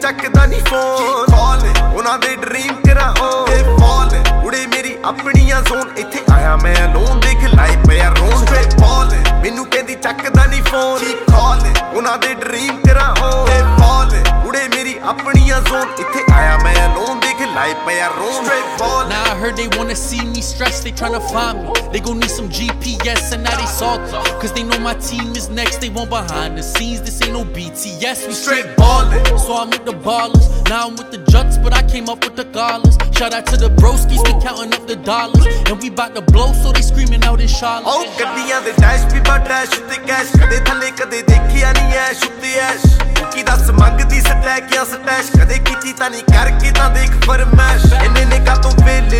ਚੱਕਦਾ ਨਹੀਂ phone call ਉਹਨਾਂ ਦੇ ਡ੍ਰੀਮ ਕਰਾਂ ਉਹ ਫਾਲ ਉੜੇ ਮੇਰੀ ਆਪਣੀਆਂ ਜ਼ੋਨ ਇੱਥੇ ਆਇਆ ਮੈਂ ਅਲੋਨ ਦੇਖ ਲਾਈ ਪਿਆ ਰੋਨ ਸਟ੍ਰੇਟ ਬਾਲ ਮੈਨੂੰ ਕਹਿੰਦੀ ਚੱਕਦਾ ਨਹੀਂ ਫੋਨ ਕਾਲ ਉਹਨਾਂ ਦੇ ਡ੍ਰੀਮ ਕਰਾਂ ਉਹ ਫਾਲ ਉੜੇ ਮੇਰੀ ਆਪਣੀਆਂ ਜ਼ੋਨ ਇੱਥੇ ਆਇਆ ਮੈਂ ਅਲੋਨ ਦੇਖ ਲਾਈ ਪਿਆ ਰੋਨ straight ball Now I heard they wanna see me stressed, they tryna find me. They gon' need some GPS and now they salty, cause they know my team is next. They want behind the scenes, this ain't no BTS, we straight ballin'. So I'm with the ballers, now I'm with the Juts, but I came up with the Galas. Shout out to the broskies, we counting up the dollars, and we bout to blow, so they screaming out in Charlotte. Oh, ਗੱਡੀਆਂ ਦੇ dash ਵੀ ਬਾ dash ਉੱਤੇ cash ਕਦੇ ਥੱਲੇ ਕਦੇ ਦੇਖਿਆ ਨਹੀਂ ਐਸ਼ ਉੱਤੇ ਐਸ਼ ਕੀ ਦੱਸ ਮੰਗਦੀ ਸਟੈਕਿਆਂ ਸਟੈਸ਼ ਕਦੇ ਕੀਤੀ ਤਾਂ ਨਹੀਂ ਕਰਕੇ ਤਾਂ ਦੇਖ ਫਰਮੈਸ਼ ਇੰਨੇ ਨੇ ਕਾਤੋਂ ਵੇਲੇ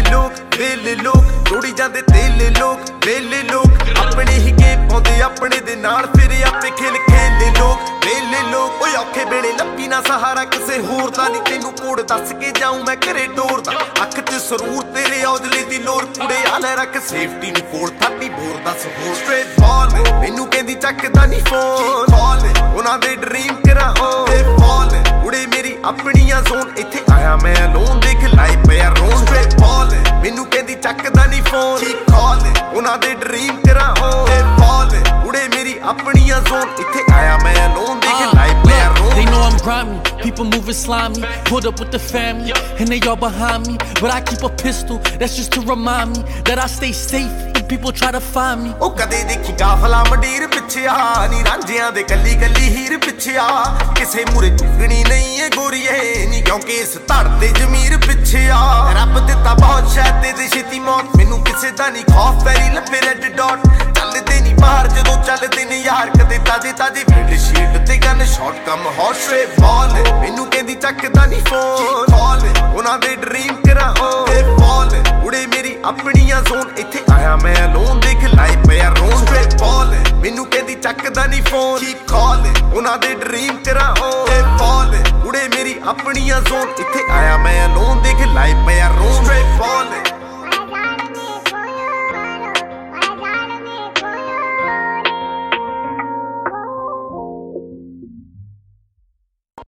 ਲੋਕ ਲੋੜੀ ਜਾਂਦੇ ਤੇਲੇ ਲੋਕ ਵੇਲੇ ਲੋਕ ਆਪਣੇ ਹੀ ਗੇਮ ਪਾਉਂਦੇ ਆਪਣੇ ਦੇ ਨਾਲ ਫਿਰ ਆਪੇ ਖੇਲੇ ਲੋਕ ਵੇਲੇ ਲੋਕ ਓਏ ਔਖੇ ਵੇਲੇ ਲੱਭੀ ਨਾ ਸਹਾਰਾ ਕਿਸੇ ਹੋਰ ਦਾ ਨਹੀਂ ਤੈਨੂੰ ਕੋਡ ਦੱਸ ਕੇ ਜਾਊਂ ਮੈਂ ਘਰੇ ਟੋਰਦਾ ਅੱਖ 'ਚ ਸਰੂਰ ਤੇਰੇ ਔਜਲੇ ਦੀ ਲੋੜ ਕੁੜੇ ਆਲੇ ਰੱਖ ਸੇਫਟੀ ਨਹੀਂ ਕੋਲ 30 ਬੋਰ ਦਾ ਸਪੋਰਟ ਸਟ੍ਰੇਟ ਬਾਲ ਮੈਨੂੰ ਕਹਿੰਦੀ ਚੱਕਦਾ ਨਹੀਂ ਫੋਨ ਕਾਲ ਉਹਨਾਂ ਦੇ ਡ੍ਰੀਮ ਕਰਾਂ ਉਹ ਫਾਲ ਉੜੇ ਮੇਰੀ ਆਪਣੀਆਂ ਜ਼ੋਨ ਇੱਥੇ ਆਇਆ ਮੈਂ ਅਲੋਨ ਦੇਖ ਲਾਈ ਪਿਆ ਰੋਨ ਸਟ੍ਰੇਟ ਬਾਲ ਮੈਨੂੰ ਕਹਿੰਦੀ ਚੱਕਦਾ ਨਹੀਂ ਫੋਨ ਕਾਲ ਉਹਨਾਂ ਦੇ ਡ੍ਰੀਮ ਕਰਾਂ ਉਹ ਫਾਲ ਉੜੇ ਮੇਰੀ ਆਪਣੀਆਂ ਜ਼ੋਨ ਇੱਥੇ ਆਇਆ ਮੈਂ ਅਲੋਨ ਦੇਖ ਲਾਈ ਪਿਆ ਰੋਨ They know I'm grimy, people moving slimy. Pulled up with the family, and they all behind me. But I keep a pistol, that's just to remind me that I stay safe when people try to find me. ਉਹ ਕਦੇ ਦੇਖੀ ਗਾਫਲਾ ਮੰਡੀਰ ਪਿੱਛੇ ਆ ਨੀ ਰਾਂਝਿਆਂ ਦੇ ਕੱਲੀ ਕੱਲੀ ਹੀਰ ਪਿੱਛੇ ਆ ਕਿਸੇ ਮੂਰੇ ਝੁਕਣੀ ਨਹੀਂ ਏ ਗੋਰੀਏ ਨੀ ਕਿਉਂਕਿ ਇਸ ਧੜ ਤੇ ਜ਼ਮੀਰ ਪਿੱਛੇ ਆ ਰੱਬ ਦਿੱਤਾ ਬਹੁਤ ਸ਼ਾਇਦ ਦੇ ਛੇਤੀ ਮੌਤ ਮੈਨੂੰ ਕਿਸੇ ਦਾ ਨਹੀਂ ਖੌਫ ਪੈਰੀ ਲੱਭੇ ਰੈੱਡ ਡਾਟ ਚੱਲਦੇ ਨਹੀਂ ਬਾਹਰ ਜਦੋਂ ਚੱਲਦੇ ਨੇ ਯਾਰ ਕਦੇ ਤਾਜ਼ੇ ਫੀਲਡ ਸ਼ੀਲਡ ਤੇ gun shot come hot straight ball ਮੈਨੂੰ ਕਹਿੰਦੀ ਚੱਕਦਾ ਨਹੀਂ ਫੋਨ ਕਾਲ ਉਹਨਾਂ ਦੇ ਡ੍ਰੀਮ ਕਰਾਂ ਉਹ ਫਾਲ ਉੜੇ ਮੇਰੀ ਆਪਣੀਆਂ ਜ਼ੋਨ ਇੱਥੇ ਆਇਆ ਮੈਂ ਅਲੋਨ ਦੇਖ ਲਾਈ ਪਿਆ ਰੋਨ ਸਟ੍ਰੇਟ ਬਾਲ ਮੈਨੂੰ ਕਹਿੰਦੀ ਚੱਕਦਾ ਨਹੀਂ ਫੋਨ ਕਾਲ ਉਹਨਾਂ ਦੇ ਡ੍ਰੀਮ ਕਰਾਂ ਉਹ ਫਾਲ ਉੜੇ ਮੇਰੀ ਆਪਣੀਆਂ ਜ਼ੋਨ ਇੱਥੇ ਆਇਆ ਮੈਂ ਅਲੋਨ ਦੇਖ ਲਾਈ ਪਿਆ ਰੋਨ ਸਟ੍ਰੇਟ ਬਾਲ